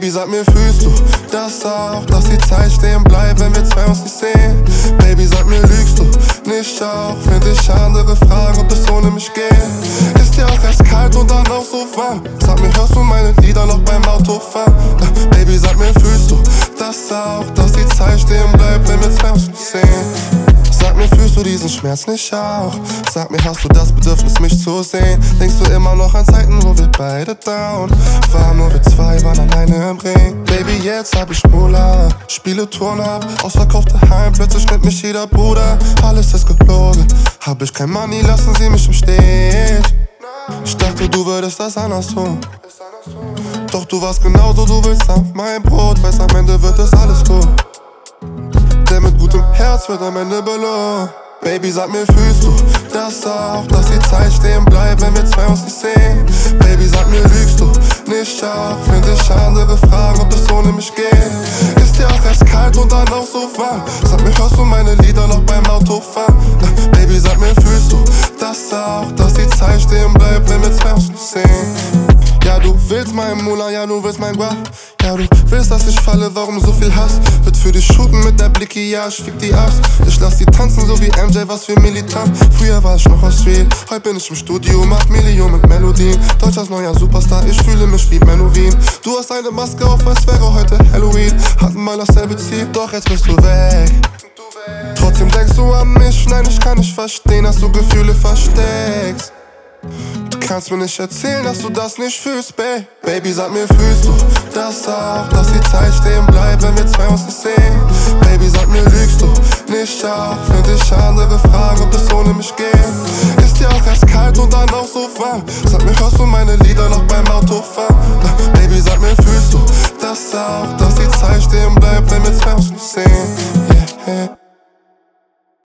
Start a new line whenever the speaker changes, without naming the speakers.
Baby, sag mir, fühlst du das auch, dass die Zeit stehen bleibt, wenn wir zwei uns nicht sehen? Baby, sag mir, lügst du nicht auch? Find ich andere Fragen, ob es ohne mich geht? Ist dir auch erst kalt und dann auch so warm? Sag mir, hörst du meine Lieder noch beim Autofahren? Baby, sag mir, fühlst du das auch, dass die Zeit stehen bleibt, wenn wir zwei uns nicht sehen? Sag mir, fühlst du diesen Schmerz nicht auch? Sag mir, hast du das Bedürfnis, mich zu sehen? Denkst du immer noch an Zeiten, wo wir beide down waren, wo wir zwei waren alleine im Ring? Baby, jetzt hab ich Mula, spiele Turn ab, ausverkaufte Heim, plötzlich nennt mich jeder Bruder. Alles ist gelogen, hab ich kein Money, lassen sie mich im Stich. Ich dachte, du würdest das anders tun, doch du warst genauso, du willst auf mein Brot, weiß, am Ende wird das alles gut. Der mit gutem Herz wird am Ende belohnt. Baby, sag mir, fühlst du das auch, dass die Zeit stehen bleibt, wenn wir zwei uns nicht sehen? Baby, sag mir, lügst du nicht auch? Find ich andere Fragen, ob es ohne mich geht? Ist dir auch erst kalt und dann auch so warm? Sag mir, hörst du meine Lieder noch beim Autofahren? Baby, sag mir, fühlst du das auch, dass die Zeit stehen bleibt, wenn wir zwei uns nicht sehen? Ja, du willst meinen Mula, ja, du willst mein Guap. Ja, du willst, dass ich falle, warum so viel Hass? Wird für dich shooten mit der Blicki, ja, ich fick die Ass. Ich lass die tanzen, so wie MJ, was für militant. Früher war ich noch aus Street, heute bin ich im Studio, mach Millionen mit Melodien. Deutschlands neuer Superstar, ich fühle mich wie Menowin. Du hast eine Maske auf, als wäre heute Halloween. Hatten mal dasselbe Ziel, doch jetzt bist du weg. Trotzdem denkst du an mich, nein, ich kann nicht verstehen, dass du Gefühle versteckst. Du kannst mir nicht erzählen, dass du das nicht fühlst, babe. Baby, sag mir, fühlst du das auch, dass die Zeit stehen bleibt, wenn wir zwei uns nicht sehen? Baby, sag mir, lügst du nicht auch? Find ich andere Fragen, ob es ohne mich geht? Ist dir auch erst kalt und dann auch so warm? Sag mir, hörst du meine Lieder noch beim Auto?